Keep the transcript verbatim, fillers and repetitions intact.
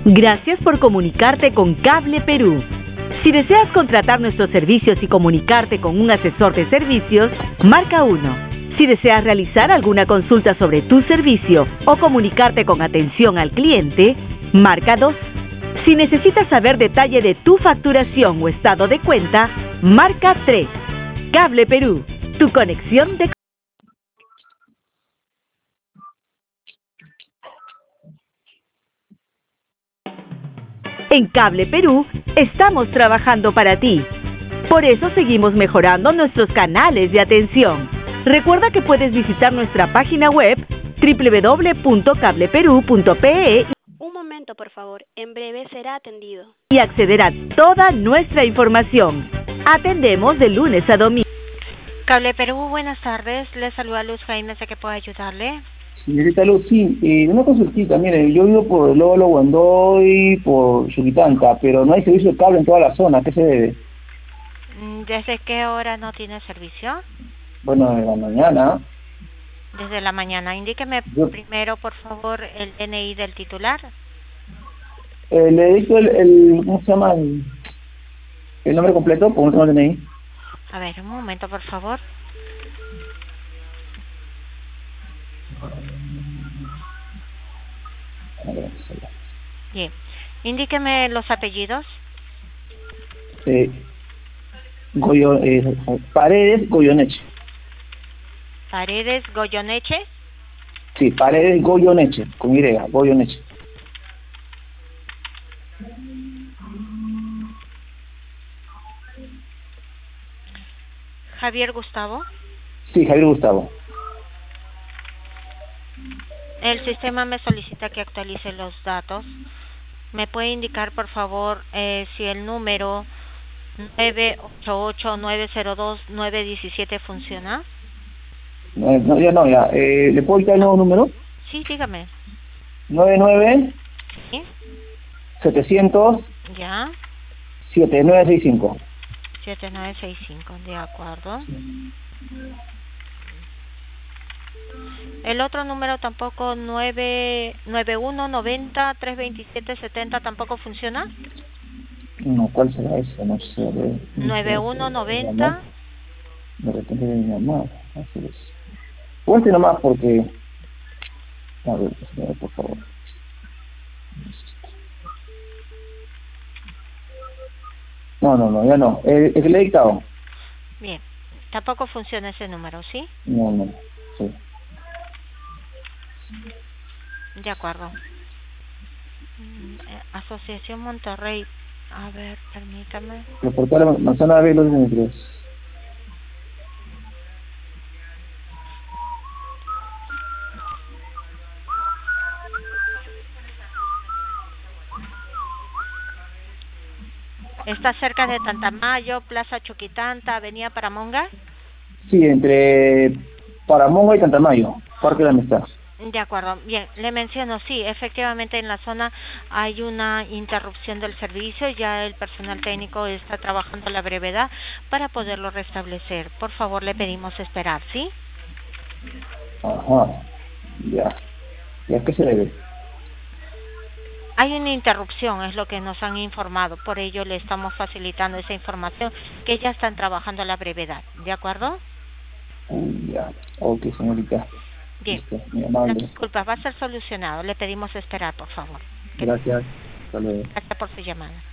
Gracias por comunicarte con Cable Perú. Si deseas contratar nuestros servicios y comunicarte con un asesor de servicios, marca uno. Si deseas realizar alguna consulta sobre tu servicio o comunicarte con atención al cliente, marca dos. Si necesitas saber detalle de tu facturación o estado de cuenta, marca tres. Cable Perú, tu conexión de... En Cable Perú estamos trabajando para ti. Por eso seguimos mejorando nuestros canales de atención. Recuerda que puedes visitar nuestra página web doble u doble u doble u punto cable perú punto pe e Un momento, por favor. En breve será atendido. y acceder a toda nuestra información. Atendemos de lunes a domingo. Cable Perú, buenas tardes. Le saluda Luz Jaime, sé que puedo ayudarle. Señorita Luz, sí, eh, una consultita, mire, yo vivo por Lolo, Guandoy, por Chuquitanta, pero no hay servicio de cable en toda la zona, ¿a qué se debe? ¿Desde qué hora no tiene servicio? Bueno, en la mañana. Desde la mañana. Indíqueme Yo- primero, por favor, el D N I del titular. Eh, le dicto el, el, ¿cómo se llama? El, el nombre completo, por último el D N I. A ver, un momento, por favor. A ver, se lo- Bien. Indíqueme los apellidos. Eh, Goyo, eh, Paredes Goyoneche. Paredes Goyoneche. Sí, Paredes Goyoneche, con Y, Goyoneche. Javier Gustavo. Sí, Javier Gustavo. El sistema me solicita que actualice los datos. ¿Me puede indicar, por favor, eh, si el número nueve ocho ocho nueve cero dos nueve uno siete funciona? No, no, ya no, ya. Eh, ¿Le puedo quitar el nuevo número? Sí, dígame. nueve nueve ¿Sí? setecientos Ya. siete nueve seis cinco. siete nueve seis cinco, de acuerdo. El otro número tampoco, nueve nueve uno noventa tres veintisiete setenta, tampoco funciona. No, ¿cuál será ese? No sé. a ver. nueve uno noventa. De repente de mi mamá. Así es. Cuente nomás porque... A ver, señora, por favor. No, no, no, ya no. El, el que le he dictado. Bien, tampoco funciona ese número, ¿sí? No, no. Sí. De acuerdo. Mm, eh, Asociación Monterrey. A ver, permítame. Reportar la manzana B los veintitrés. ¿Está cerca de Tantamayo, Plaza Chuquitanta, Avenida Paramonga? Sí, entre Paramonga y Tantamayo. Parque de la Amistad. De acuerdo, bien, le menciono, sí, efectivamente en la zona hay una interrupción del servicio, ya el personal técnico está trabajando a la brevedad para poderlo restablecer. Por favor, le pedimos esperar, ¿sí? Ajá. Ya. ¿Y a qué se debe? Hay una interrupción, es lo que nos han informado, por ello le estamos facilitando esa información que ya están trabajando a la brevedad, ¿de acuerdo? Mm, Ya. Ok, señorita. Bien, Listo, muy la amable. disculpa va a ser solucionado, le pedimos esperar, por favor. Gracias. Hasta luego. Gracias por su llamada.